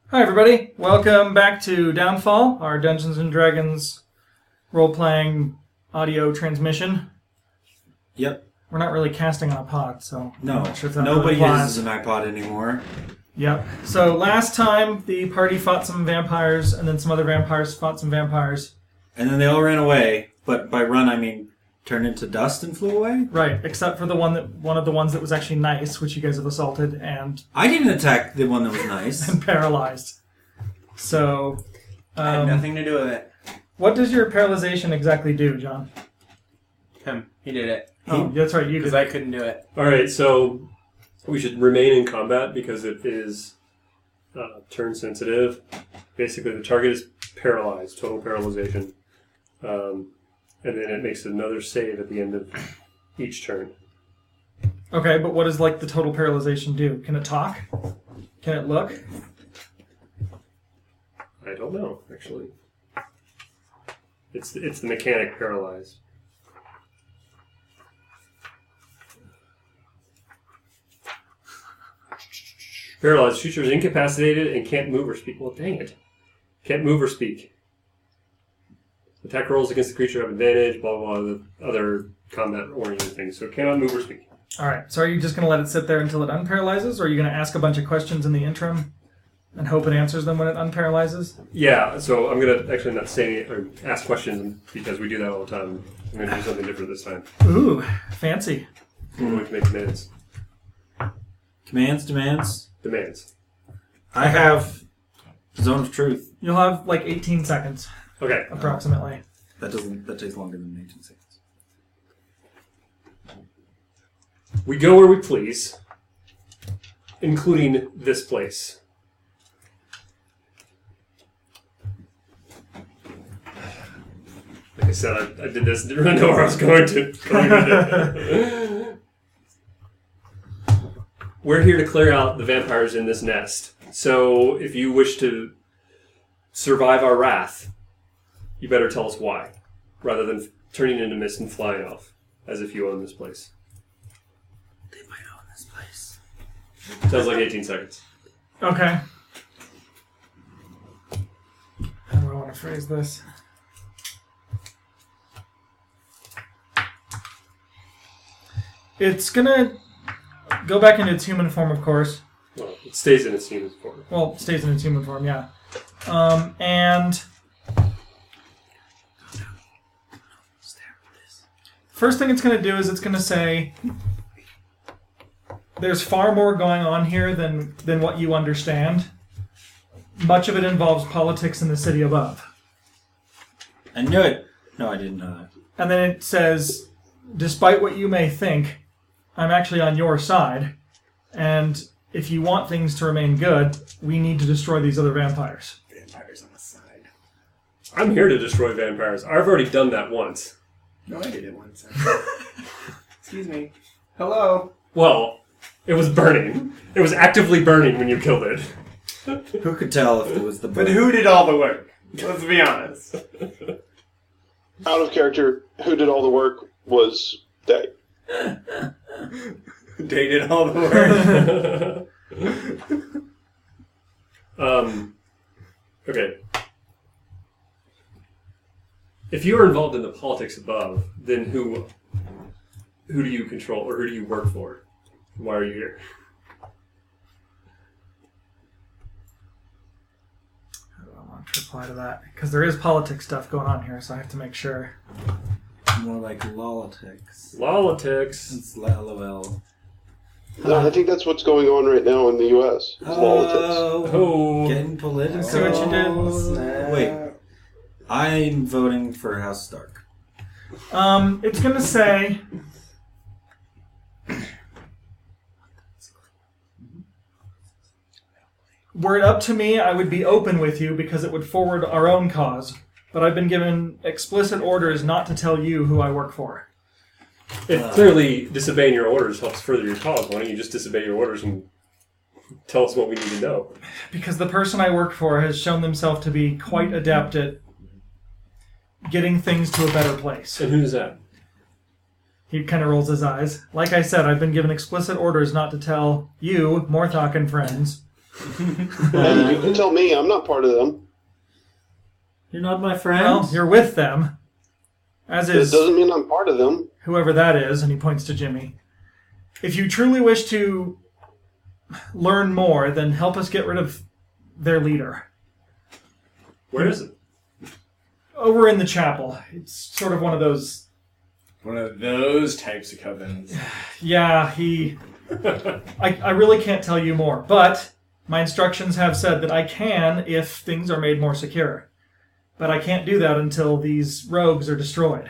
Hi everybody, welcome back to Downfall, our Dungeons & Dragons role-playing audio transmission. Yep. We're not really casting on a pod, so no, I'm not sure if that nobody really applies. uses an iPod anymore. Yep. So last time the party fought some vampires, and then some other vampires fought some vampires. And then they all ran away, but by run I mean turned into dust and flew away? Right, except for one of the ones that was actually nice, which you guys have assaulted and I didn't attack the one that was nice. and paralyzed. So I had nothing to do with it. What does your paralyzation exactly do, John? Him. He did it. Oh, that's right, you did. Because I couldn't do it. Alright, so we should remain in combat because it is turn sensitive. Basically, the target is paralyzed, total paralyzation. And then it makes another save at the end of each turn. Okay, but what does the total paralyzation do? Can it talk? Can it look? I don't know, actually. It's the mechanic paralyzed. Paralyzed creature is incapacitated and can't move or speak. Well, dang it. Can't move or speak. Attack rolls against the creature have advantage, blah, blah, blah, the other combat-oriented things. So it cannot move or speak. Alright, so are you just going to let it sit there until it unparalyzes, or are you going to ask a bunch of questions in the interim and hope it answers them when it unparalyzes? Yeah, so I'm going to actually not say any, or ask questions because we do that all the time. I'm going to do something different this time. Ooh, fancy. We're going to make demands. Demands? Demands. I have Zone of Truth. You'll have 18 seconds, Okay. approximately. That takes longer than 18 seconds. We go where we please, including this place. Like I said, I did this, didn't really know where I was going to. We're here to clear out the vampires in this nest. So if you wish to survive our wrath, you better tell us why, rather than turning into mist and flying off, as if you own this place. They might own this place. Sounds like 18 seconds. Okay. How do I want to phrase this? It's gonna go back into its human form, of course. Well, it stays in its human form. Well, it stays in its human form, yeah. And first thing it's going to do is it's going to say, there's far more going on here than what you understand. Much of it involves politics in the city above. I knew it. No, I didn't know that. And then it says, despite what you may think, I'm actually on your side. And if you want things to remain good, we need to destroy these other vampires. Vampires on the side. I'm here to destroy vampires. I've already done that once. No, I did it once. Excuse me. Hello. Well, it was burning. It was actively burning when you killed it. Who could tell if it was the But who did all the work? Let's be honest. Out of character, who did all the work was Day. They did all the work. Okay. If you are involved in the politics above, then who do you control, or who do you work for? Why are you here? I don't want to reply to that, because there is politics stuff going on here, so I have to make sure. More like Lolitics. Politics. It's LOL. No, I think that's what's going on right now in the U.S. It's politics. Oh. Getting political. See what you did? Wait. I'm voting for House Stark. It's going to say, were it up to me, I would be open with you because it would forward our own cause. But I've been given explicit orders not to tell you who I work for. If clearly disobeying your orders helps further your cause, why don't you just disobey your orders and tell us what we need to know? Because the person I work for has shown themselves to be quite adept at getting things to a better place. And who's that? He kind of rolls his eyes. Like I said, I've been given explicit orders not to tell you, Morthok and friends, Hey, you can tell me. I'm not part of them. You're not my friend. Well, you're with them, as It is doesn't mean I'm part of them. whoever that is, and he points to Jimmy. If you truly wish to learn more, then help us get rid of their leader. Where is it? Over in the chapel. It's sort of one of those... One of those types of covens. Yeah, he... I really can't tell you more, but my instructions have said that I can if things are made more secure. But I can't do that until these rogues are destroyed.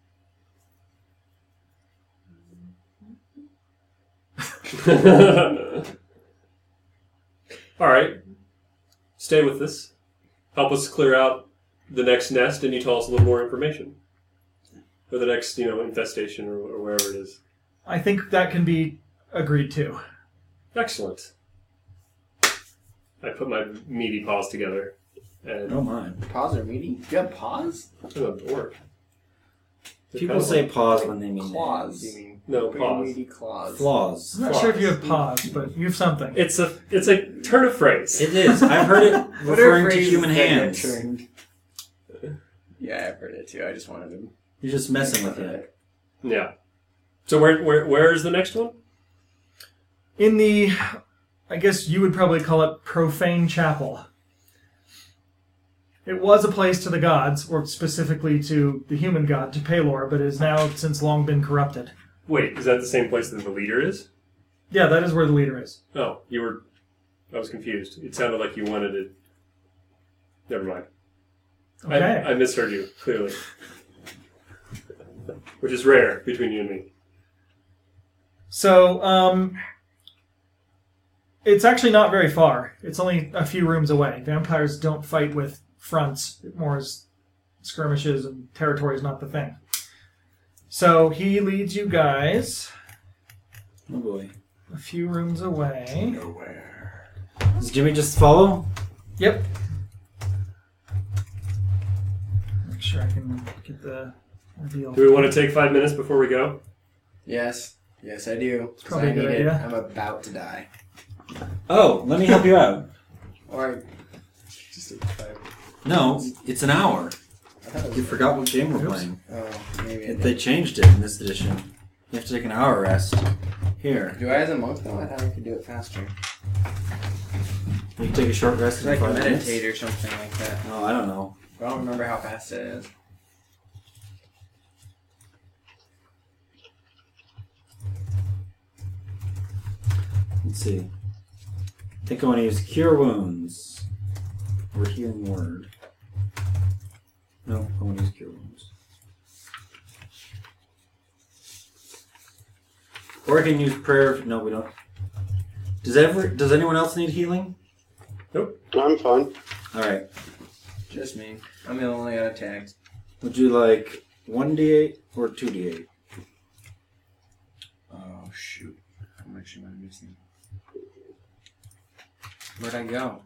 All right. Stay with us. Help us clear out the next nest, and you tell us a little more information. Or the next, infestation or wherever it is. I think that can be agreed to. Excellent. I put my meaty paws together. And Oh my. Paws are meaty? Do you have paws? I'm a dork. People say pause when they mean Claws, names. you mean? No, Big paws. meaty claws. Flaws. I'm not sure if you have pause, but you have something. It's a turn of phrase. It is. I've heard it What are referring to phrases human that get hands. turned? Yeah, I've heard it too. I just wanted to... You're just messing with it. Yeah. So where is the next one? In the, I guess you would probably call it profane chapel. It was a place to the gods, or specifically to the human god, to Pelor, but is now since long been corrupted. Wait, is that the same place that the leader is? Yeah, that is where the leader is. Oh, I was confused. It sounded like you wanted it. Never mind. Okay. I misheard you, clearly. Which is rare between you and me. So, it's actually not very far. It's only a few rooms away. Vampires don't fight with fronts. It more is skirmishes, and territory is not the thing. So he leads you guys Oh boy. a few rooms away. Nowhere. Does Jimmy just follow? Yep. Make sure I can get the reveal. Do we want to take 5 minutes before we go? Yes. Yes, I do. 'Cause Probably I a good need it. idea. I'm about to die. Oh, let me help you out. Or... Just a 5. No, it's an hour. I thought it was... You forgot what game we're Oops. playing. Oh, maybe I They did. changed it in this edition. You have to take an hour rest. Here. Do I as a monk though? I thought I could do it faster. You can take a short rest It's in like 5 minutes. meditate or something like that. Oh, I don't know. I don't remember how fast it is. Let's see. I think I want to use Cure Wounds. Or Healing Word. No, I want to use Cure Wounds. Or I can use Prayer. No, we don't. Does anyone else need healing? I'm fine. Alright. Just me. I'm the only one attacked. Would you like 1d8 or 2d8? Oh shoot. How much am I missing? Where'd I go?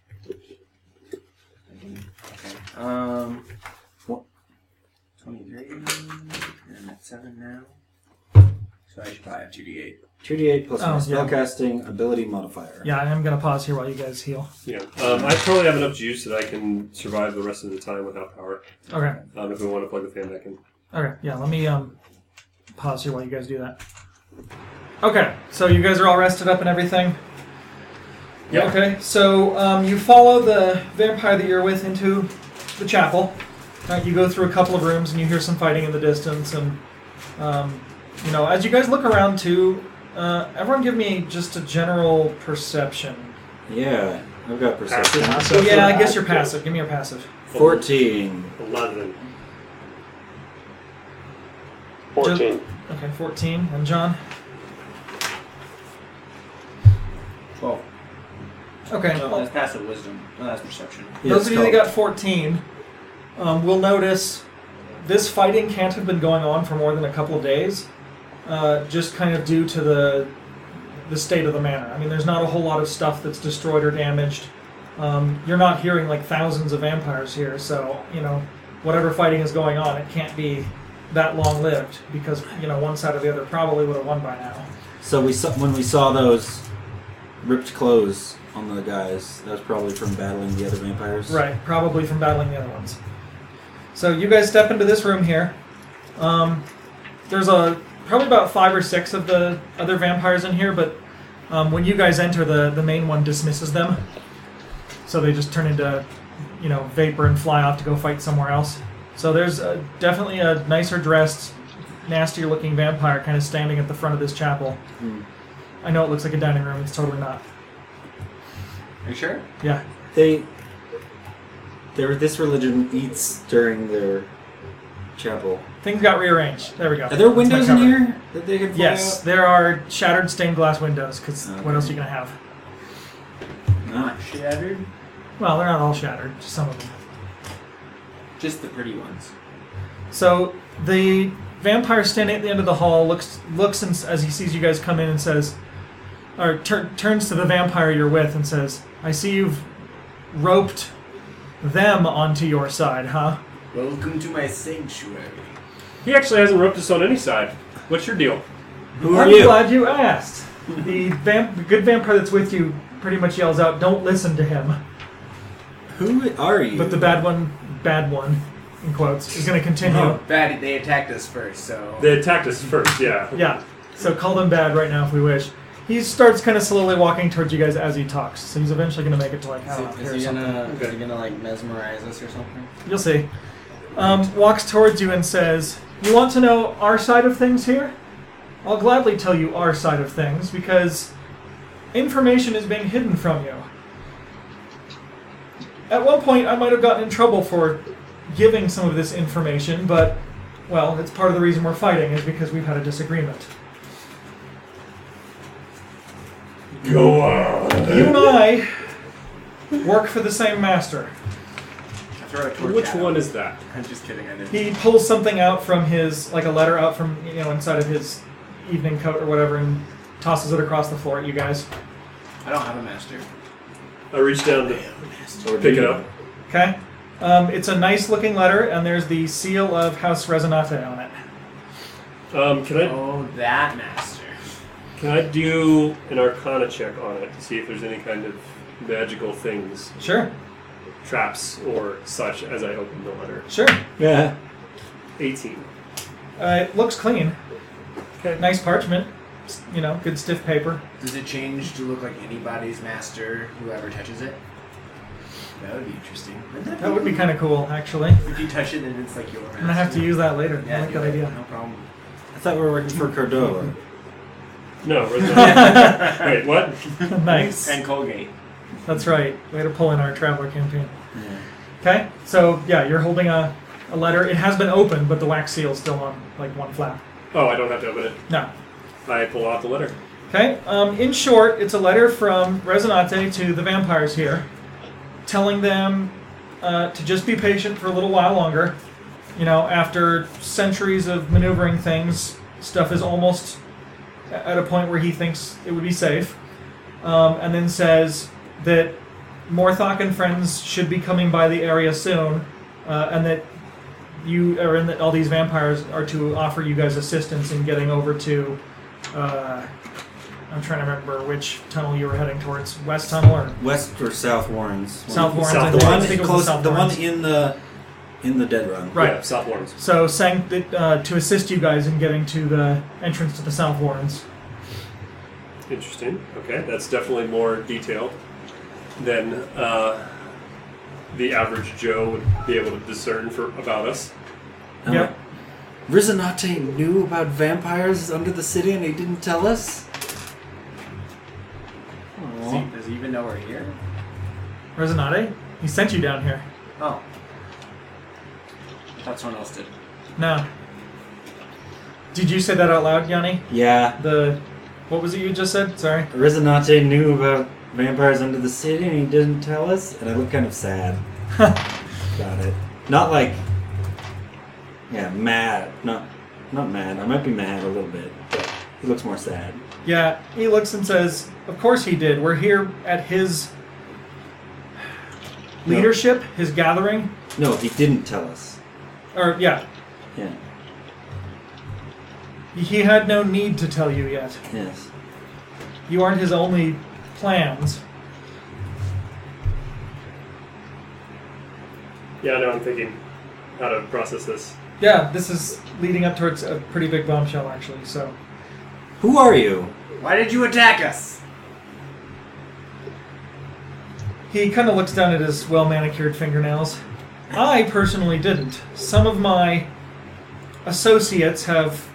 I didn't. Okay. What? 23. And I'm at 7 now. So I should probably have 2d8. 2d8 plus Oh, my yeah. spellcasting ability modifier. Yeah, I'm going to pause here while you guys heal. Yeah. I probably have enough juice that I can survive the rest of the time without power. Okay. If we want to plug the fan back in. Okay, yeah, let me pause here while you guys do that. Okay, so you guys are all rested up and everything? Yeah. Okay, so you follow the vampire that you're with into the chapel. Right, you go through a couple of rooms and you hear some fighting in the distance. And, as you guys look around too, everyone give me just a general perception. Yeah, I've got perception. So yeah, I guess you're passive. Give me your passive. 14. 11. 14. Okay, 14. And John? 12. Okay. No, that's passive wisdom. No, that's perception. Yeah, Those it's of you that called- got 14 will notice this fighting can't have been going on for more than a couple of days, just kind of due to the state of the manor. I mean, there's not a whole lot of stuff that's destroyed or damaged. You're not hearing like thousands of vampires here, so, whatever fighting is going on, it can't be that long-lived because, one side or the other probably would have won by now. So when we saw those ripped clothes on the guys. That was probably from battling the other vampires. Right, probably from battling the other ones. So you guys step into this room here. There's probably about 5 or 6 of the other vampires in here, but when you guys enter, the main one dismisses them. So they just turn into, vapor and fly off to go fight somewhere else. So there's definitely a nicer dressed, nastier looking vampire kind of standing at the front of this chapel. I know it looks like a dining room, it's totally not. Are you sure? Yeah. This religion eats during their chapel. Things got rearranged. There we go. Are there That's my windows in cover. here that they can fly Yes, out? there are shattered stained glass windows, because Okay. what else are you going to have? Not shattered. Well, they're not all shattered, just some of them. Just the pretty ones. So the vampire standing at the end of the hall looks as he sees you guys come in and says, or turns to the vampire you're with and says, "I see you've roped them onto your side, huh?" Welcome to my sanctuary. He actually hasn't roped us on any side. What's your deal? Who are I'm you? glad you asked. The good vampire that's with you pretty much yells out, "Don't listen to him." Who are you? But the bad one, in quotes, is going to continue. Oh, bad. They attacked us first, so. They attacked us first, yeah. Yeah, so call them bad right now if we wish. He starts kind of slowly walking towards you guys as he talks, so he's eventually going to make it to I don't know, here or something. Is he gonna like mesmerize us or something? You'll see. Walks towards you and says, "You want to know our side of things here? I'll gladly tell you our side of things, because information is being hidden from you. At one point, I might have gotten in trouble for giving some of this information, but, well, it's part of the reason we're fighting, is because we've had a disagreement. Go on. You and I work for the same master." I throw a torch Which at him. one is that? I'm just kidding. I didn't. He pulls something out from his, like a letter out from, inside of his evening coat or whatever, and tosses it across the floor at you guys. I don't have a master. I reached down to pick it up. Okay? It's a nice looking letter, and there's the seal of House Resonate on it. Oh, that master. Can I do an Arcana check on it to see if there's any kind of magical things, Sure. traps or such, as I open the letter? Sure. Yeah. 18. It looks clean. Okay. Nice parchment. Good stiff paper. Does it change to look like anybody's master, whoever touches it? That would be interesting. Wouldn't That would be kind of cool, actually. If you touch it, then it's like your master. I'm going to have to use that later. Yeah, I like do that it. idea. No problem. I thought we were working for Cordova. No, wait, what? Nice. And Colgate. That's right. Way to pull in our traveler campaign. Yeah. Okay, so yeah, you're holding a letter. It has been opened, but the wax seal is still on like one flap. Oh, I don't have to open it. No. I pull out the letter. Okay, in short, it's a letter from Resonate to the vampires here, telling them to just be patient for a little while longer. After centuries of maneuvering things, stuff is almost at a point where he thinks it would be safe. And then says that Morthok and friends should be coming by the area soon, and that that all these vampires are to offer you guys assistance in getting over to. I'm trying to remember which tunnel you were heading towards. West Tunnel or West or South Warrens? South Warrens? South I The think. one, I think it was close, South the one Warrens. in the Dead Run. Right. Yeah, South Lawrence. So saying that to assist you guys in getting to the entrance to the South Warrens. Interesting. Okay, that's definitely more detailed than the average Joe would be able to discern about us. Yep. Resonate knew about vampires under the city and he didn't tell us? Does he even know we're here? Resonate? He sent you down here. Oh. I thought someone else did. No. Did you say that out loud, Yanni? Yeah. What was it you just said? Sorry. Resonate knew about vampires under the city and he didn't tell us? And I look kind of sad about it. Not like... Yeah, mad. Not mad. I might be mad a little bit, but he looks more sad. Yeah, he looks and says, "Of course he did. We're here at his leadership, his gathering." No, he didn't tell us. Or, yeah. Yeah. He had no need to tell you yet. Yes. You aren't his only plans. Yeah, no, I'm thinking how to process this. Yeah, this is leading up towards a pretty big bombshell, actually. So Who are you? Why did you attack us? he kind of looks down at his well-manicured fingernails. I personally didn't. Some of my associates have...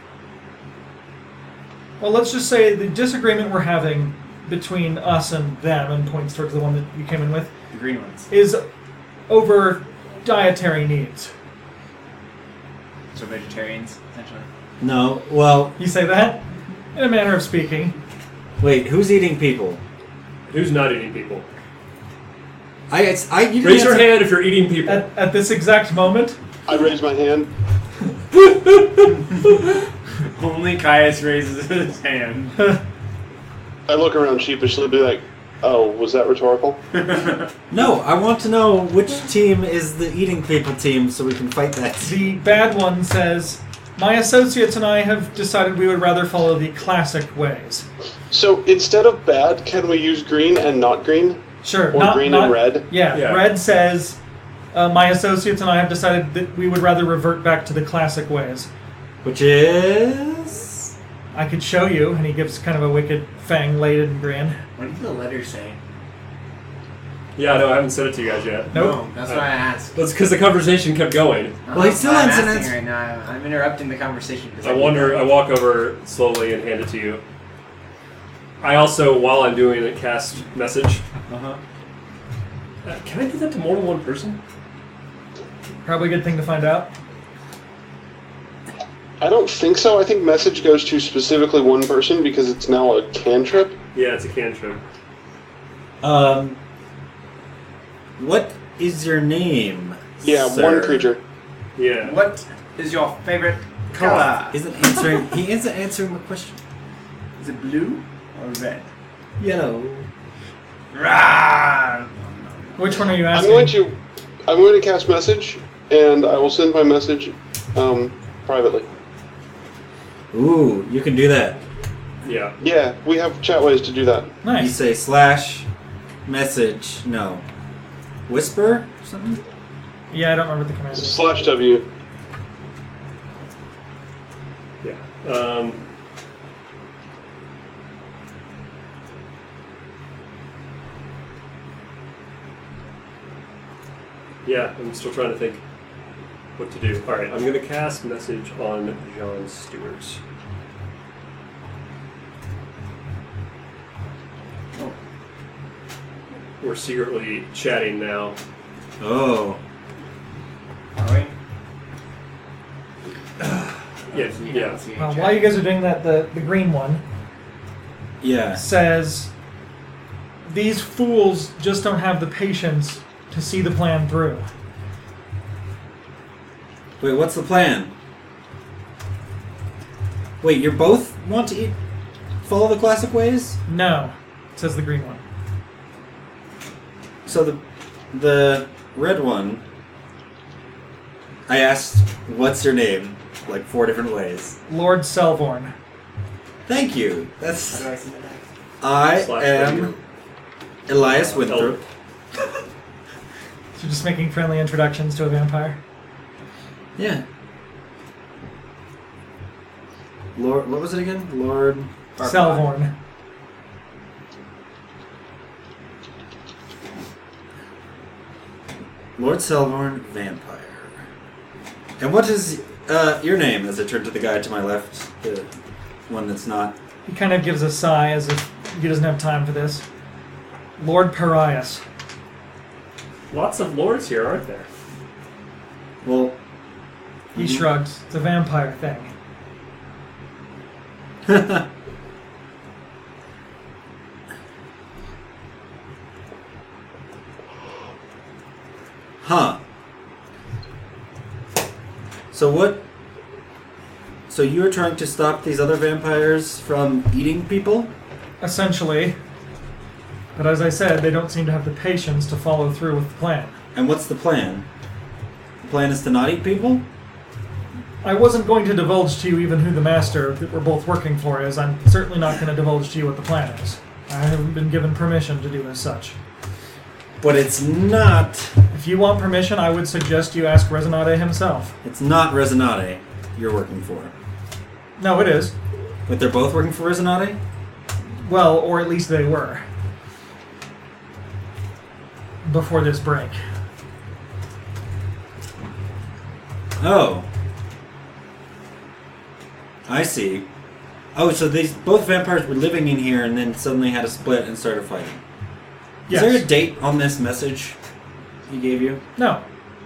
Well, let's just say the disagreement we're having between us and them, and points towards the one that you came in with, The green ones. is over dietary needs. So vegetarians, essentially. No. Well, You say that? In a manner of speaking. wait. Who's eating people? Who's not eating people? You didn't Raise your answer- hand if you're eating people. At this exact moment, I raise my hand. Only Caius raises his hand. I look around sheepishly, be like, "Oh, was that rhetorical?" No, I want to know which team is the eating people team, so we can fight that. the bad one says, "My associates and I have decided we would rather follow the classic ways." So instead of bad, can we use green and not green? Sure. Or not, green not- and red? Yeah, Yeah. red says, "My associates and I have decided that we would rather revert back to the classic ways." Which is I could show you, and he gives kind of a wicked fang-laden grin. What did the letter say? Yeah, no, I haven't said it to you guys yet. Nope. No, that's why I asked. That's because the conversation kept going. Well, he still I'm hasn't asking answered- right now. I'm interrupting the conversation. 'cause I walk over slowly and hand it to you. I also, while I'm doing it, cast message. Uh-huh. Can I do that to more than one person? Probably a good thing to find out. I don't think so. I think message goes to specifically one person because it's now a cantrip. Yeah, it's a cantrip. what is your name? Yeah, sir? one creature. Yeah. What is your favorite color? Isn't answering. He isn't answering the question. Is it blue or red? Yellow. Rah! Which one are you I'm asking? going to cast message, and I will send my message privately. Ooh, you can do that. Yeah. Yeah, we have chat ways to do that. You Nice. say slash message. No. Whisper or something. Yeah, I don't remember the command. is. /W. Yeah. Yeah, I'm still trying to think what to do. Alright, I'm going to cast message on John Stewart. We're secretly chatting now. Oh. Are we? Yeah. Well, while you guys are doing that, the green one Yeah. says, "These fools just don't have the patience to see the plan through." Wait, what's the plan? Wait, you both want to follow the classic ways? No, says the green one. So the red one, I asked, "What's your name?" Like 4 different ways. Lord Selvorn. Thank you. How That's do I see that? I Slash am finger. Elias Winthrop. So you're just making friendly introductions to a vampire. Yeah. Lord, what was it again? Lord. Selvorn. Lord Selvorn, vampire. And what is your name? As I turn to the guy to my left, the one that's not. He kind of gives a sigh as if he doesn't have time for this. Lord Parias. Lots of lords here, aren't there? Well, He shrugs. It's a vampire thing. huh. So what? So you're trying to stop these other vampires from eating people? Essentially. But as I said, they don't seem to have the patience to follow through with the plan. And what's the plan? The plan is to not eat people? I wasn't going to divulge to you even who the master that we're both working for is. I'm certainly not going to divulge to you what the plan is. I haven't been given permission to do as such. But it's not. If you want permission, I would suggest you ask Resonate himself. It's not Resonate you're working for. No, it is. But they're both working for Resonate? Well, or at least they were. Before this break. Oh. I see. Oh, so these both vampires were living in here and then suddenly had a split and started fighting. Yes. Is there a date on this message he gave you? No.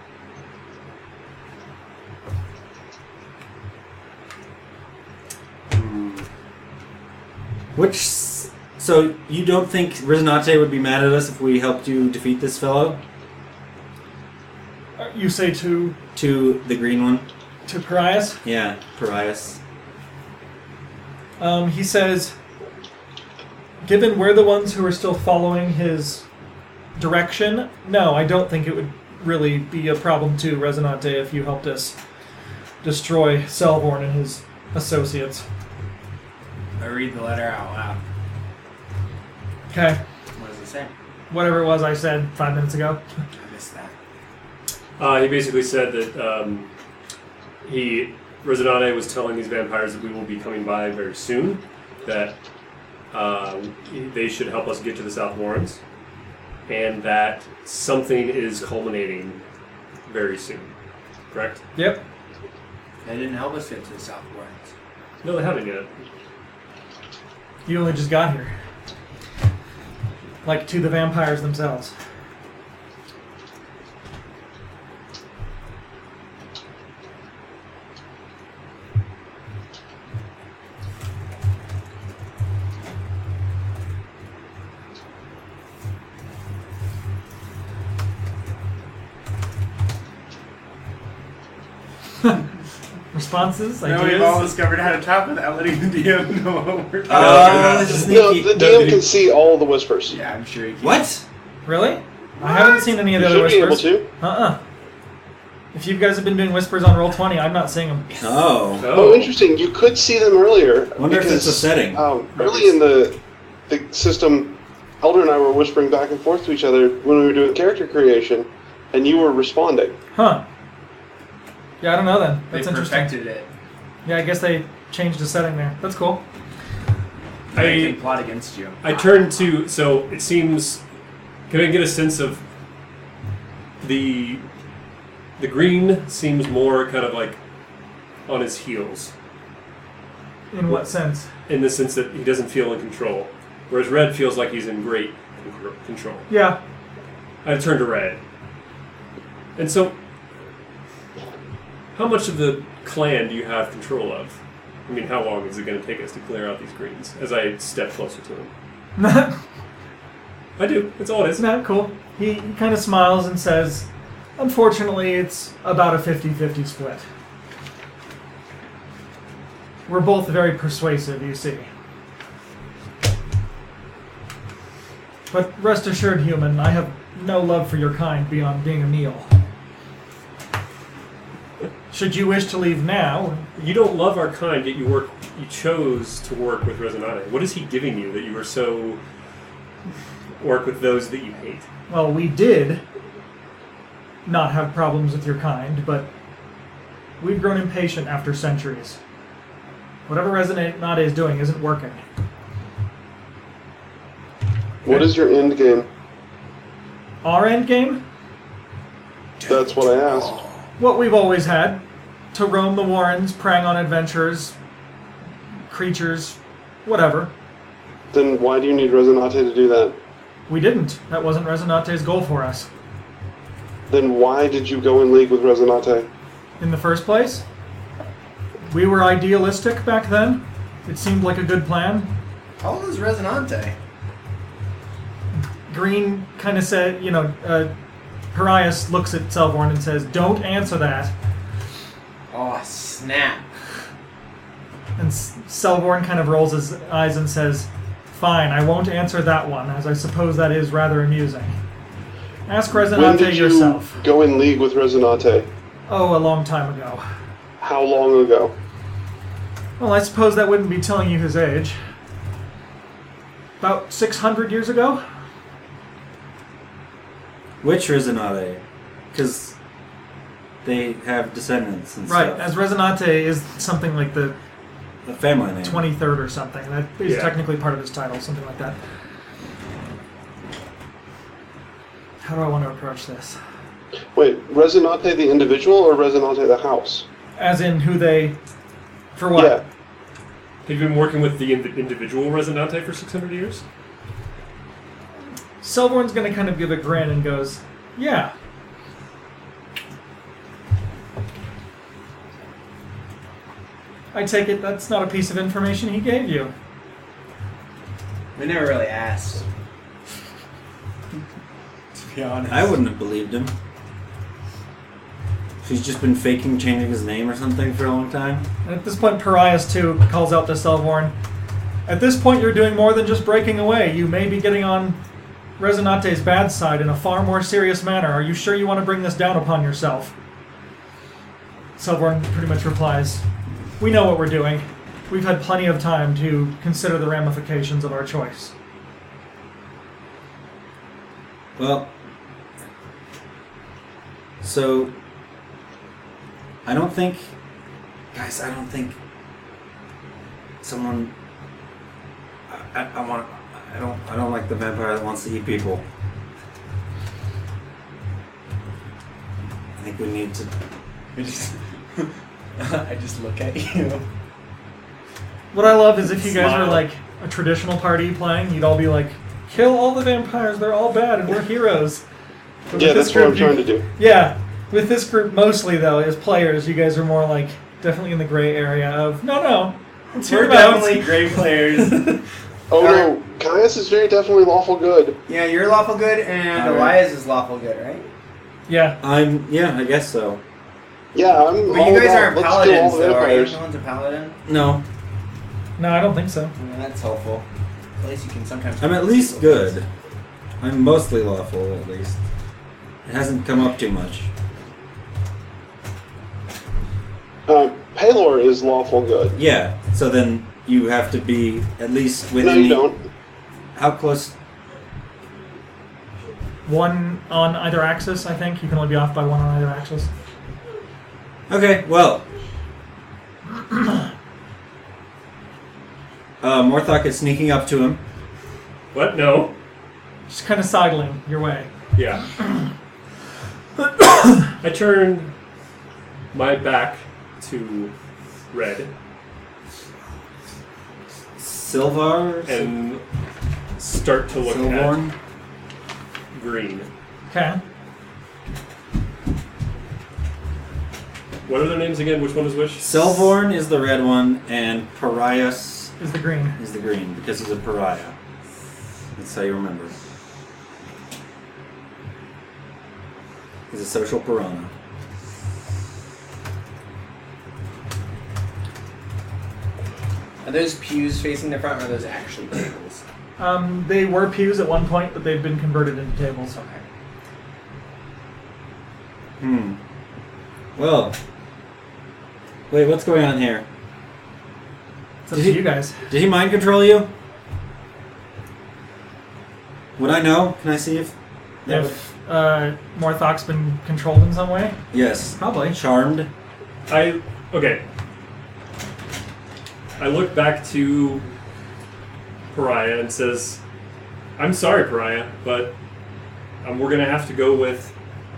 So you don't think Resonate would be mad at us if we helped you defeat this fellow? You say to To the green one? Parias? Yeah, Parias. He says, given we're the ones who are still following his direction, no, I don't think it would really be a problem to Resonate if you helped us destroy Selvorn and his associates. I read the letter out loud. Okay. What does it say? Whatever it was I said 5 minutes ago. I missed that. He basically said that Resonate was telling these vampires that we will be coming by very soon, that they should help us get to the South Warrens, and that something is culminating very soon. Correct? Yep. They didn't help us get to the South Warrens. No, they haven't yet. You only just got here. Like to the vampires themselves. Responses? Now we've Ideas? all discovered how to talk without letting the DM know what we're talking Oh, about. sneaky. No, the DM can see all the whispers. Yeah, I'm sure you can. What? Really? I haven't seen any of You the other should be able whispers. to. If you guys have been doing whispers on Roll20, I'm not seeing them. Oh. Oh, interesting. You could see them earlier. I wonder if it's a setting. Early in the system, Elder and I were whispering back and forth to each other when we were doing character creation, and you were responding. Huh. Yeah, I don't know then. They That's interesting. perfected it. Yeah, I guess they changed the setting there. That's cool. They can plot against you. I turn to, so it seems, can I get a sense of the green seems more kind of like on his heels, In what sense? in the sense that he doesn't feel in control, whereas red feels like he's in great control. Yeah. I turn to red. And so, how much of the clan do you have control of? I mean, how long is it going to take us to clear out these greens as I step closer to them? I do. That's all it is. No, cool. He kind of smiles and says, unfortunately, it's about a 50-50 split. We're both very persuasive, you see. But rest assured, human, I have no love for your kind beyond being a meal. Should you wish to leave now, You don't love our kind, yet you chose to work with Resonate. What is he giving you that you are so work with those that you hate? well, we did not have problems with your kind, but we've grown impatient after centuries. Whatever Resonate is doing isn't working. What is your end game? Our end game? That's what I asked. What we've always had. To roam the Warrens, preying on adventurers, creatures, whatever. Then why do you need Resonate to do that? We didn't. That wasn't Resonate's goal for us. Then why did you go in league with Resonate? In the first place, we were idealistic back then. It seemed like a good plan. How old is Resonante? Green kind of said, Parias looks at Selvorn and says, don't answer that. Oh, snap. And Selvorn kind of rolls his eyes and says, fine, I won't answer that one, as I suppose that is rather amusing. Ask When Resonate did you yourself. go in league with Resonate? Oh, a long time ago. How long ago? Well, I suppose that wouldn't be telling you his age. About 600 years ago? Which Resonate? because they have descendants and Right, stuff. as Resonate is something like the A family name. 23rd or something. That is Yeah. technically part of his title, something like that. How do I want to approach this? Wait, Resonate the individual or Resonate the house? As in who they... For what? Yeah. Have you been working with the individual Resonante for 600 years? Selvorn's going to kind of give a grin and goes, yeah. I take it that's not a piece of information he gave you. We never really asked. To be honest. I wouldn't have believed him. He's just been faking changing his name or something for a long time. And at this point, Parias, too, calls out to Selvorn. At this point, you're doing more than just breaking away. You may be getting on Resonate's bad side in a far more serious manner. Are you sure you want to bring this down upon yourself? Selvorn pretty much replies, we know what we're doing. We've had plenty of time to consider the ramifications of our choice. Well, so I don't think someone. I don't like the vampire that wants to eat people. I think we need to. I just look at you. What I love is if you guys were Smile. like a traditional party playing, you'd all be like, kill all the vampires, they're all bad and we're heroes. But Yeah, with this that's what I'm group, trying you- to do. Yeah, with this group mostly though, as players, you guys are more like definitely in the gray area of no, it's We're your bounds. definitely great players. Oh Alright. no, Caius is very definitely lawful good. Yeah, you're lawful good, and Alright. Elias is lawful good, right? Yeah, I guess so. Yeah, I'm But all you guys about, aren't let's kill all paladins, the though, are you? vampires. No one's a paladin? No, no, I don't think so. Yeah, that's helpful. At least you can sometimes... I'm at least good. I'm mostly lawful, at least. It hasn't come up too much. Palor is lawful good. Yeah, so then you have to be at least No, within you the... don't. How close? One on either axis, I think. You can only be off by one on either axis. Okay, well. Morthok is sneaking up to him. What? No. Just kind of sidling your way. Yeah. I turned my back to Red Silvar? and start to look Silvorn? at Green. Okay. What are their names again? Which one is which? Silvorn is the red one, and Parias Is the green. is the green, because he's a pariah. That's how you remember. He's a social piranha. Are those pews facing the front, or are those actually tables? They were pews at one point, but they've been converted into tables. Okay. Well. Wait, what's going on here? It's up to you guys. Did he mind control you? Would I know? Can I see if... If Morthok's been controlled in some way? Yes. Probably. Charmed? Okay. I look back to Pariah and says, I'm sorry, Pariah, but we're going to have to go with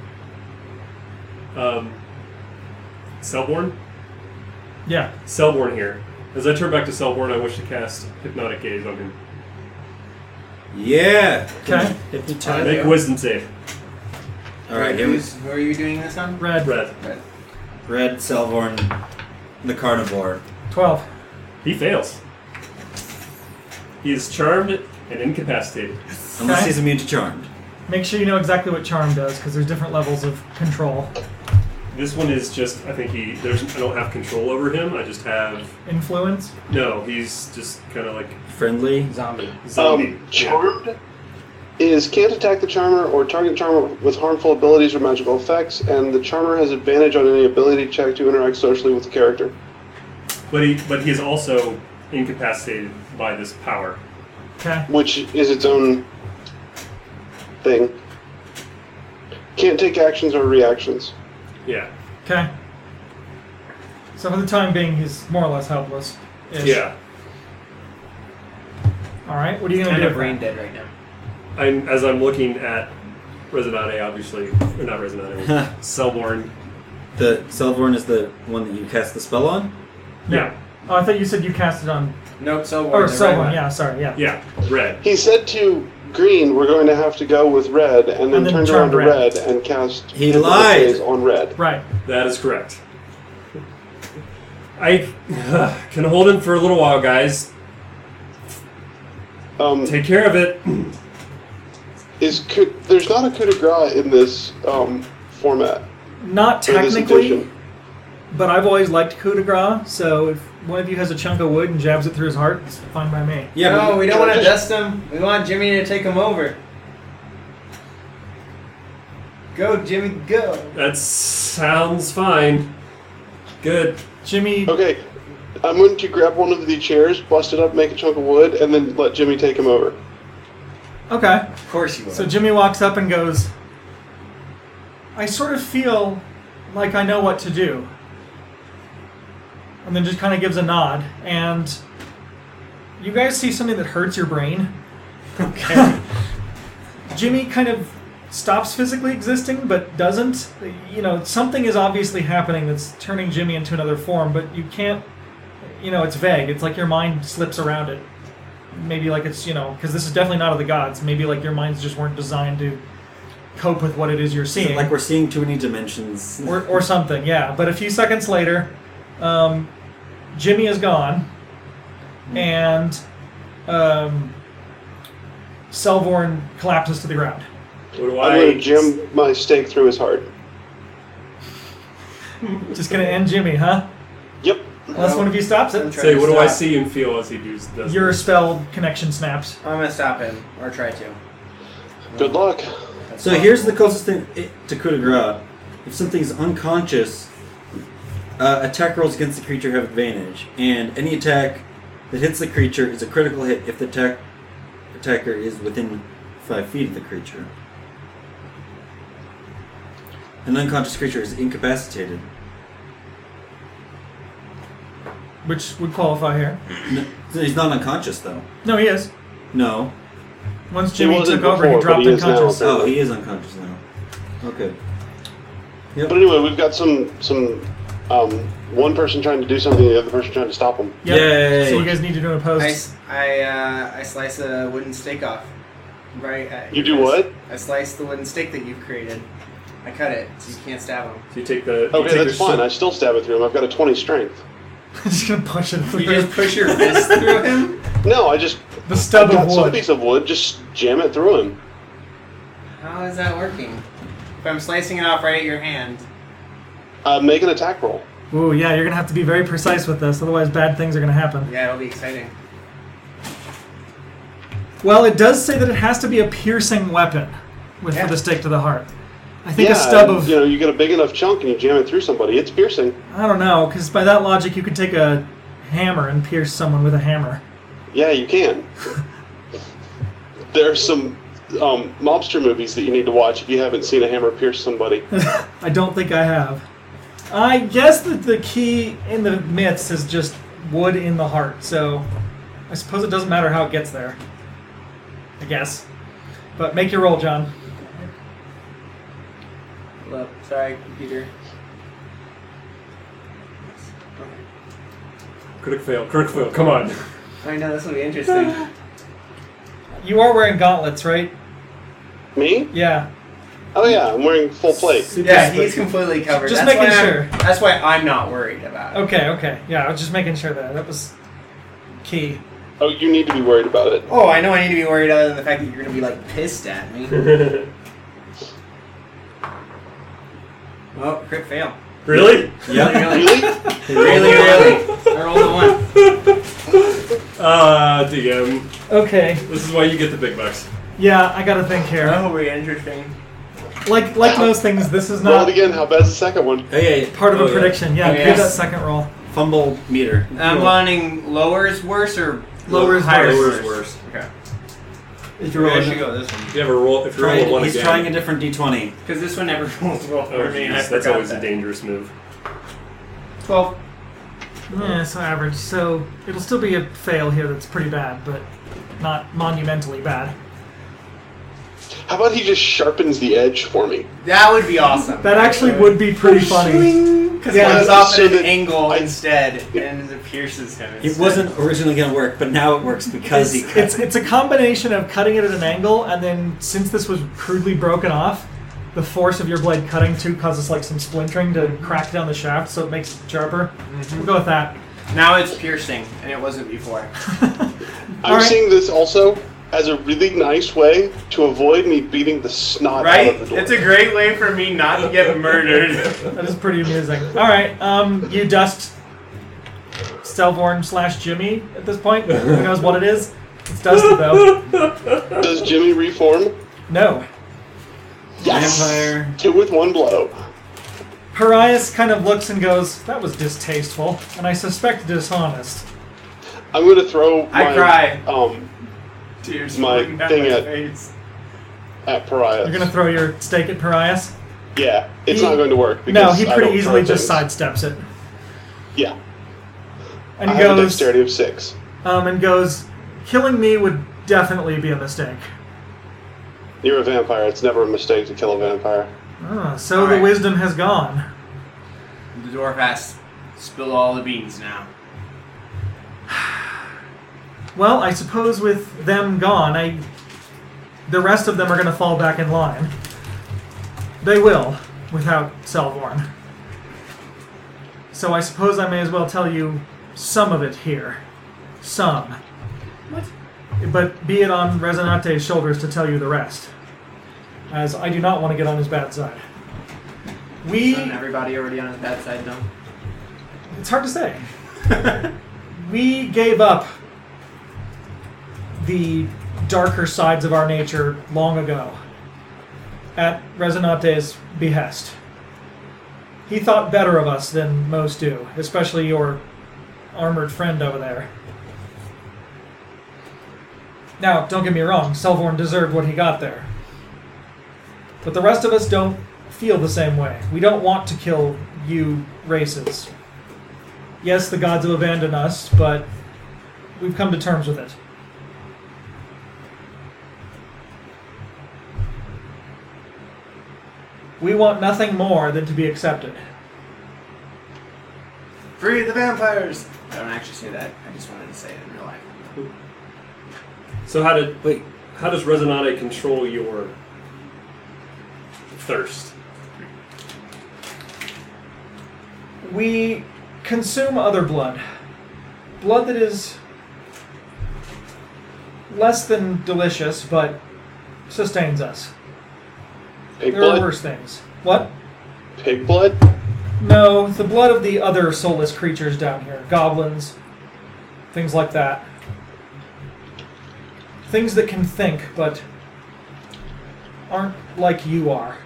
Selborn? Yeah. Selborn here. As I turn back to Selborn, I wish to cast Hypnotic Gaze on him. Yeah! Okay. Hypnotize. Make a wisdom save. Alright, here we Who are you doing this on? Red. Red. Red, Selvorn, the carnivore. 12. He fails. He is charmed and incapacitated. Unless Okay. he's immune to charmed. Make sure you know exactly what charm does, because there's different levels of control. This one is just, I think I don't have control over him. I just have, Influence? no, he's just kind of like Friendly. Zombie. zombie. Charmed is can't attack the charmer or target charmer with harmful abilities or magical effects, and the charmer has advantage on any ability check to interact socially with the character. But he is also incapacitated by this power. Okay. Which is its own thing. Can't take actions or reactions. Yeah. Okay. So for the time being, he's more or less helpless. Yeah. All right. What are you going Kind to of do? brain dead right now. As I'm looking at Resonate, obviously, or not Resonate, Selborn. The Selvorn is the one that you cast the spell on? Yeah. Oh, I thought you said you cast it on. Nope, so Or someone. Yeah. Sorry. Yeah. Yeah, red. He said to Green, we're going to have to go with red, and then And then turned turned around to red. red and cast He Infernal lied. Phase on red. Right. That is correct. I can hold him for a little while, guys. Take care of it. There's not a coup de grace in this format. Not Or this technically, edition. but I've always liked coup de grace. So if one of you has a chunk of wood and jabs it through his heart, it's fine by me. Yeah, No, but we don't want to just- dust him. We want Jimmy to take him over. Go, Jimmy, go. That sounds fine. Good. Jimmy. Okay, I'm going to grab one of the chairs, bust it up, make a chunk of wood, and then let Jimmy take him over. Okay. Of course you will. So Jimmy walks up and goes, I sort of feel like I know what to do. And then just kind of gives a nod. And you guys see something that hurts your brain. Okay. Jimmy kind of stops physically existing, but doesn't. You know, something is obviously happening that's turning Jimmy into another form, but you can't, you know, it's vague. It's like your mind slips around it. Maybe like it's, you know, because this is definitely not of the gods. Maybe like your minds just weren't designed to cope with what it is you're seeing. like we're seeing too many dimensions. or something, yeah. But a few seconds later, Jimmy is gone, and Selvorn collapses to the ground. What do I'm going to jam my stake through his heart. Just gonna end Jimmy, huh? Yep. Unless one of you stops I'm it. trying Say, to what do I stop. see and feel as he does this? Your spell connection snaps. I'm gonna stop him, or try to. Good luck. So here's the closest thing to coup de grace. If something's unconscious, attack rolls against the creature have advantage, and any attack that hits the creature is a critical hit if the attacker is within 5 feet of the creature. An unconscious creature is incapacitated. Which would qualify here. No, he's not unconscious, though. No, he is. No. Once He Jimmy wasn't took over, he before, but dropped he is now. unconscious. Oh, he is unconscious now. Okay. Yep. But anyway, we've got some one person trying to do something, the other person trying to stop him. Yep. Yay. So you guys need to do an opposed. I slice a wooden stake off. Right. You do what? I slice the wooden stake that you've created. I cut it so you can't stab him. So you take the. you Okay, take that's the fine. I still stab it through him. I've got a 20 strength. I'm just gonna push it through. You just push your fist through him. No, I just the stub I've of got some wood. piece of wood. Just jam it through him. How is that working? If I'm slicing it off right at your hand. Make an attack roll. Ooh, yeah, you're gonna have to be very precise with this, otherwise bad things are gonna happen. Yeah, it'll be exciting. Well, it does say that it has to be a piercing weapon for Yeah. the stake to the heart. I think Yeah, a stub of... you get a big enough chunk and you jam it through somebody. It's piercing. I don't know, because by that logic, you could take a hammer and pierce someone with a hammer. Yeah, you can. There's some mobster movies that you need to watch if you haven't seen a hammer pierce somebody. I don't think I have. I guess that the key in the myths is just wood in the heart, so I suppose it doesn't matter how it gets there. I guess. But make your roll, John. Hold up. Sorry, computer. Critic fail. Critic fail. Come on. I know, this will be interesting. You are wearing gauntlets, right? Me? Yeah. Oh yeah, I'm wearing full plate. Yeah, he's completely covered. Just That's making why sure. That's why I'm not worried about it. Okay. Yeah, I was just making sure that was key. Oh, you need to be worried about it. Oh, I know I need to be worried other than the fact that you're going to be, like, pissed at me. Oh, crit fail. Really? Yeah. Really? Really? Really? I rolled a 1. DM. Okay. This is why you get the big bucks. Yeah, I gotta think here. That will be interesting. Like most things, this is Roll not it again. How bad's the second one? Oh, yeah. part of Oh, a prediction. Yeah, Oh, give yes. that second roll. Fumble meter. I'm wanting lower is worse or Lower is higher worse. is Lower is worse? Okay. If you Maybe roll I should go this one. If you ever roll, if you roll a one he's again, trying a different d20. Because this one never rolls well oh, for me, and I geez, that's forgot always that. a dangerous move. 12. Yeah, so average. So it'll still be a fail here that's pretty bad, but not monumentally bad. How about he just sharpens the edge for me? That would be awesome. That actually would be pretty funny. Because Yeah, it goes off so at an that angle I- instead, and it pierces him. It instead. wasn't originally going to work, but now it works because he cut. It's a combination of cutting it at an angle, and then since this was crudely broken off, the force of your blade cutting too causes like some splintering to crack down the shaft, so it makes it sharper. We'll go with that. Now it's piercing, and it wasn't before. I'm Alright. seeing this also as a really nice way to avoid me beating the snot Right? out of the door. It's a great way for me not to get murdered. That is pretty amusing. All right, you dust Stelvorn / Jimmy at this point. Who knows what it is? It's dusted though. Does Jimmy reform? No. Yes. Vampire. 2 with 1 blow. Parias kind of looks and goes, "That was distasteful, and I suspect dishonest." I'm going to throw I my cry. Tears My falling down thing my at- face. at Pariah. You're gonna throw your stake at Parias? Yeah, it's He- not going to work. No, because he I pretty don't easily throw just things. sidesteps it. Yeah, And I he have a goes, dexterity of 6. killing me would definitely be a mistake. You're a vampire. It's never a mistake to kill a vampire. So All the right. wisdom has gone. The dwarf has spilled all the beans now. Well, I suppose with them gone, the rest of them are going to fall back in line. They will, without Selvorn. So I suppose I may as well tell you some of it here. Some. What? But be it on Resonante's shoulders to tell you the rest. As I do not want to get on his bad side. Isn't everybody already on his bad side, though? It's hard to say. We gave up the darker sides of our nature long ago at Resonante's behest. He thought better of us than most do, especially your armored friend over there. Now, don't get me wrong, Selvorn deserved what he got there. But the rest of us don't feel the same way. We don't want to kill you races. Yes, the gods have abandoned us, but we've come to terms with it. We want nothing more than to be accepted. Free the vampires! I don't actually say that. I just wanted to say it in real life. So how does Resonante control your thirst? We consume other blood. Blood that is less than delicious, but sustains us. Pig There are blood? worse things. What? Pig blood? No, the blood of the other soulless creatures down here. Goblins, things like that. Things that can think, but aren't like you are.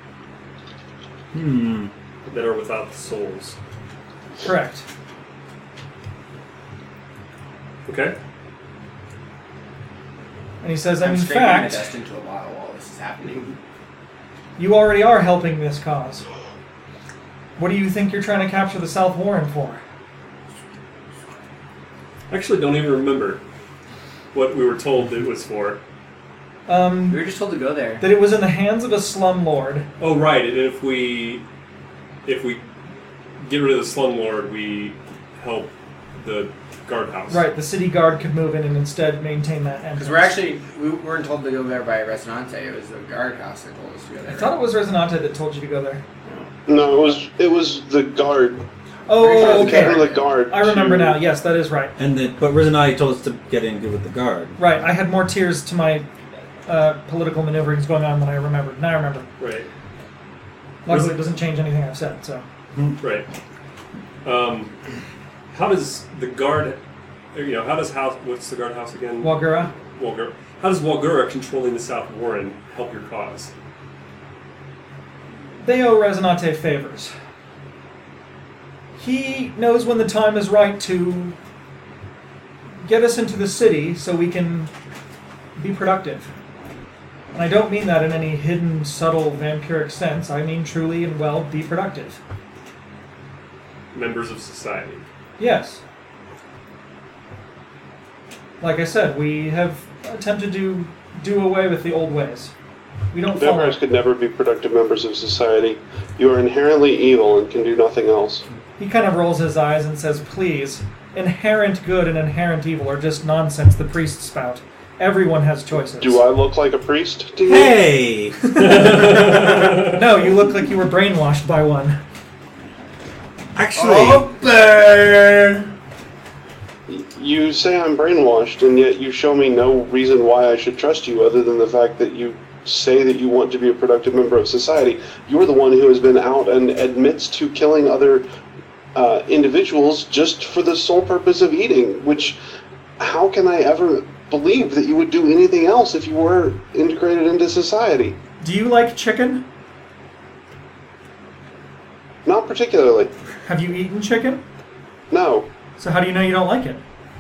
That are without souls. Correct. Okay. And he says, I'm and in scraping my fact, dust into a bottle while this is happening. you already are helping this cause. What do you think you're trying to capture the South Warren for? I actually don't even remember what we were told it was for. We were just told to go there. That it was in the hands of a slumlord. Oh, right. And if we get rid of the slumlord, we help the guardhouse. Right, the city guard could move in and instead maintain that entrance. Because we weren't told to go there by Resonante. It was the guardhouse that told us to go there. I thought it was Resonante that told you to go there. No, it was the guard. Oh, The captain okay. of the guard. I remember to- now. Yes, that is right. But Rizanai told us to get in good with the guard. Right, I had more tears to my political maneuverings going on than I remembered. Now I remember. Right. Luckily, it doesn't change anything I've said, so. Right. How does the guard... how does what's the guardhouse again? Walgura? Walgura. How does Walgura controlling the South Warren help your cause? They owe Resonante favors. He knows when the time is right to get us into the city so we can be productive. And I don't mean that in any hidden, subtle, vampiric sense. I mean truly and well, be productive. Members of society. Yes. Like I said, we have attempted to do away with the old ways. We don't follow. Vampires could never be productive members of society. You are inherently evil and can do nothing else. He kind of rolls his eyes and says, please, inherent good and inherent evil are just nonsense the priests spout. Everyone has choices. Do I look like a priest to you? Hey! No, you look like you were brainwashed by one. Actually, Oh, burn! You say I'm brainwashed, and yet you show me no reason why I should trust you other than the fact that you say that you want to be a productive member of society. You're the one who has been out and admits to killing other individuals just for the sole purpose of eating, which, how can I ever believe that you would do anything else if you were integrated into society? Do you like chicken? Not particularly. Have you eaten chicken? No. So how do you know you don't like it?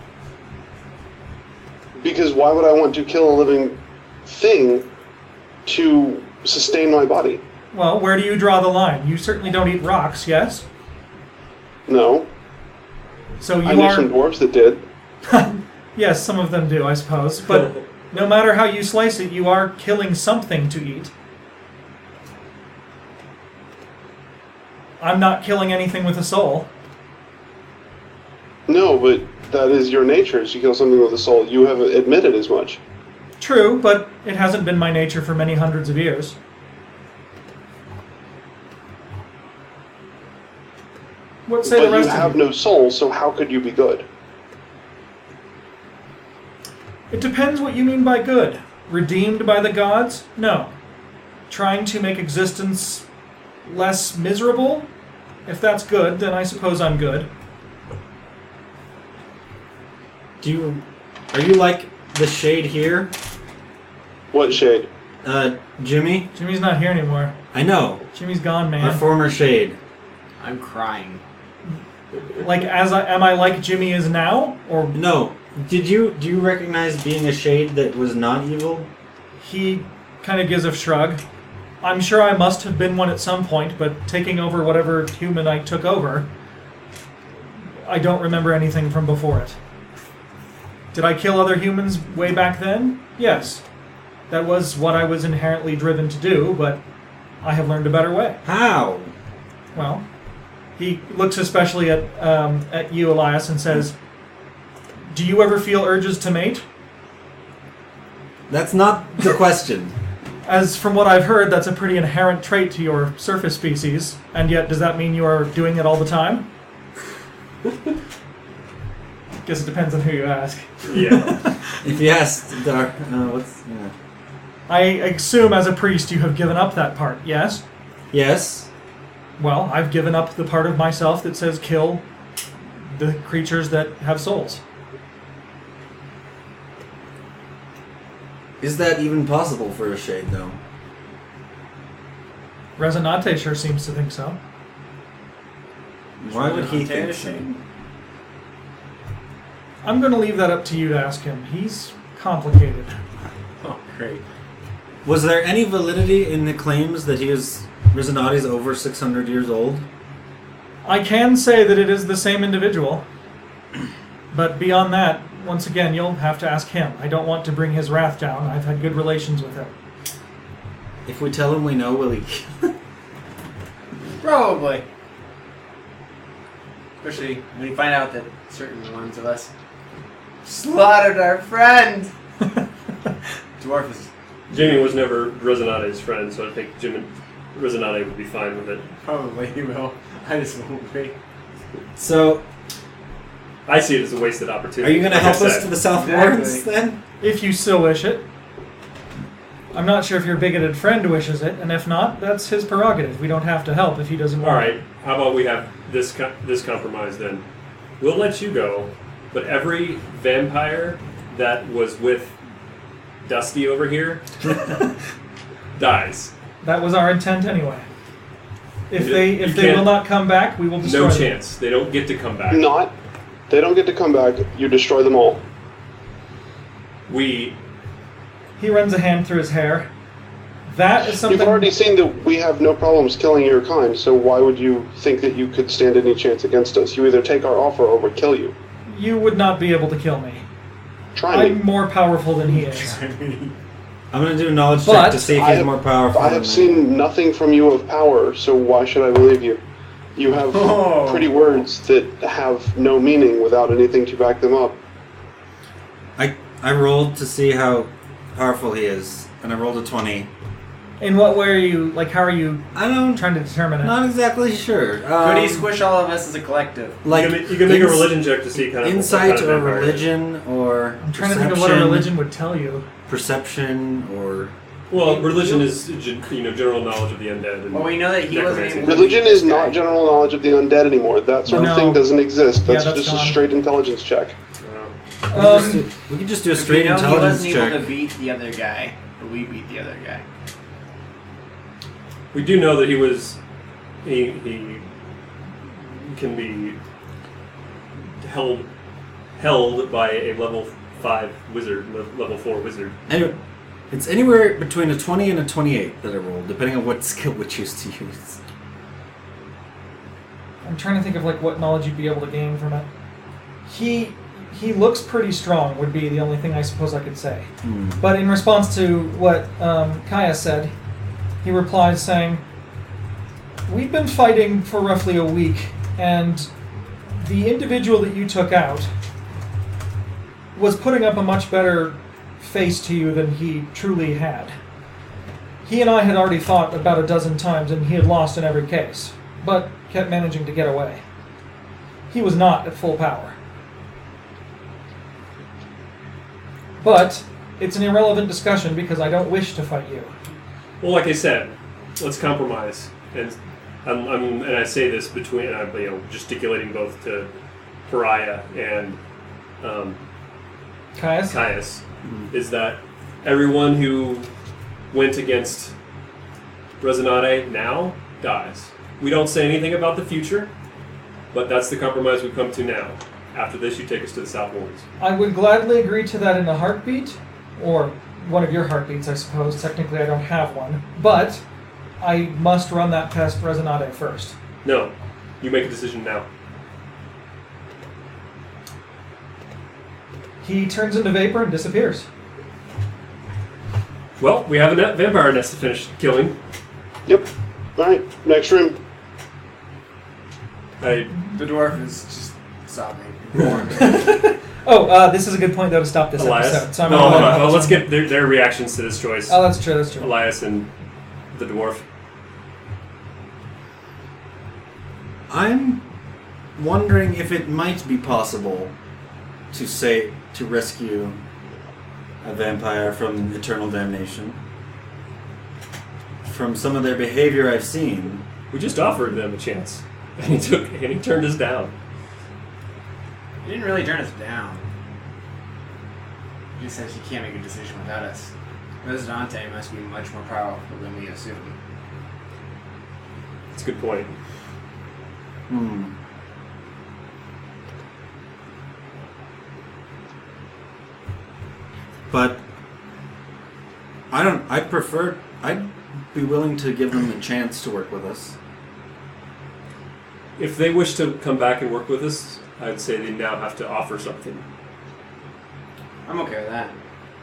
Because why would I want to kill a living thing to sustain my body? Well, where do you draw the line? You certainly don't eat rocks, yes? No. So I you knew some dwarves that did. Yes, some of them do, I suppose. But no matter how you slice it, you are killing something to eat. I'm not killing anything with a soul. No, but that is your nature, is to kill something with a soul. You have admitted as much. True, but it hasn't been my nature for many hundreds of years. What say But the you rest have of you? no soul, so how could you be good? It depends what you mean by good. Redeemed by the gods? No. Trying to make existence less miserable? If that's good, then I suppose I'm good. are you like the shade here? What shade? Jimmy? Jimmy's not here anymore. I know. Jimmy's gone, Our man. former shade. I'm crying. Like, am I like Jimmy is now? Or No. Do you recognize being a shade that was not evil? he kind of gives a shrug. I'm sure I must have been one at some point, but taking over whatever human I took over, I don't remember anything from before it. Did I kill other humans way back then? Yes. That was what I was inherently driven to do, but I have learned a better way. How? Well, he looks especially at you, Elias, and says, do you ever feel urges to mate? That's not the question. As from what I've heard, that's a pretty inherent trait to your surface species, and yet does that mean you are doing it all the time? Guess it depends on who you ask. Yeah. If you asked, I assume as a priest you have given up that part, yes? Yes. Well, I've given up the part of myself that says kill the creatures that have souls. Is that even possible for a shade, though? Resonate sure seems to think so. Why would he think so? I'm going to leave that up to you to ask him. He's complicated. Oh, great. Was there any validity in the claims that Resonate is over 600 years old? I can say that it is the same individual, but beyond that, once again, you'll have to ask him. I don't want to bring his wrath down. I've had good relations with him. If we tell him we know, will he? Probably. Especially when you find out that certain ones of us slaughtered our friend. Dwarf is Jamie was never Resonate's friend, so I think Resonate would be fine with it. probably he will. I just won't be. So, I see it as a wasted opportunity. are you going to like I help us said. to the South Exactly. Warrens, then? If you still wish it. I'm not sure if your bigoted friend wishes it, and if not, that's his prerogative. We don't have to help if he doesn't All want right, how about we have this compromise then? We'll let you go, but every vampire that was with Dusty over here dies. That was our intent anyway. If You they can't- will not come back, we will destroy No them. chance. They don't get to come back. They don't get to come back. You destroy them all. We He runs a hand through his hair. That is something... You've already seen that we have no problems killing your kind, so why would you think that you could stand any chance against us? You either take our offer or we kill you. You would not be able to kill me. Try me. I'm more powerful than he is. I'm going to do a knowledge But check to see if he's more powerful. I have seen nothing from you of power, so why should I believe you? You have pretty words that have no meaning without anything to back them up. I rolled to see how powerful he is, and I rolled a 20. In what way are you, how are you I don't... trying to determine it? Not exactly sure. Could he squish all of us as a collective? Like, you can make a religion check to see kind of insight what kind or of vampire it is. religion or I'm trying to think of what a religion would tell you. Perception or... Well, religion is general knowledge of the undead. And Well, we know that he wasn't necromancy. able to Religion beat is this guy. not general knowledge of the undead anymore. That sort No. of thing doesn't exist. That's, that's just gone. a straight intelligence check. we could just do a If we straight know he intelligence wasn't check. able to beat the other guy, but we beat the other guy. We do know that he can be held by a level 5 wizard, level 4 wizard. Anyway, it's anywhere between a 20 and a 28 that I rolled, depending on what skill we choose to use. I'm trying to think of what knowledge you'd be able to gain from it. He looks pretty strong would be the only thing I suppose I could say. But in response to what Kaya said, he replied saying, "We've been fighting for roughly a week, and the individual that you took out was putting up a much better face to you than he truly had. He and I had already fought about a dozen times, and he had lost in every case, but kept managing to get away. He was not at full power. But it's an irrelevant discussion because I don't wish to fight you." Well, like I said, let's compromise. And and I say this between gesticulating both to Pariah and Caius, is that everyone who went against Resonate now dies. We don't say anything about the future, but that's the compromise we've come to now. After this, you take us to the South Wards. I would gladly agree to that in a heartbeat, or one of your heartbeats, I suppose. Technically, I don't have one, but I must run that past Resonate first. No, you make a decision now. He turns into vapor and disappears. Well, we have a vampire nest to finish killing. Yep. Alright, next room. The dwarf is just sobbing. This is a good point, though, to stop this Elias? episode. So I'm No, gonna hold let on. Well, let's Elias- get their reactions to this choice. Oh, that's true. Elias and the dwarf. I'm wondering if it might be possible to rescue a vampire from eternal damnation. From some of their behavior I've seen. We just offered them a chance, and he turned us down. He didn't really turn us down. He says he can't make a decision without us. Resonate must be much more powerful than we assume. That's a good point. But I'd be willing to give them a chance to work with us. If they wish to come back and work with us, I'd say they now have to offer something. I'm okay with that.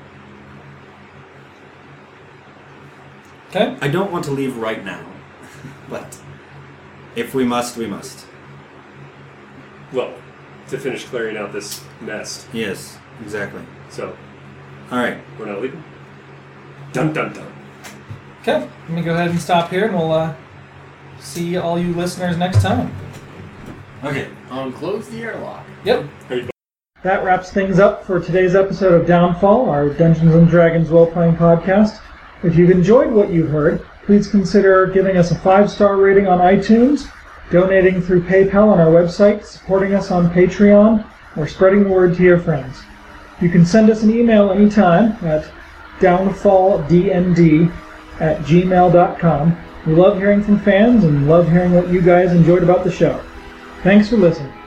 Okay. I don't want to leave right now, but if we must, we must. Well, to finish clearing out this nest. Yes, exactly. So, All right. we're not leaving. Dun dun dun. Okay, let me go ahead and stop here, and we'll see all you listeners next time. Okay. Unclose the airlock. Yep. Are you That wraps things up for today's episode of Downfall, our Dungeons & Dragons role-playing podcast. If you've enjoyed what you heard, please consider giving us a 5-star rating on iTunes, donating through PayPal on our website, supporting us on Patreon, or spreading the word to your friends. You can send us an email anytime at downfalldnd@gmail.com. We love hearing from fans and love hearing what you guys enjoyed about the show. Thanks for listening.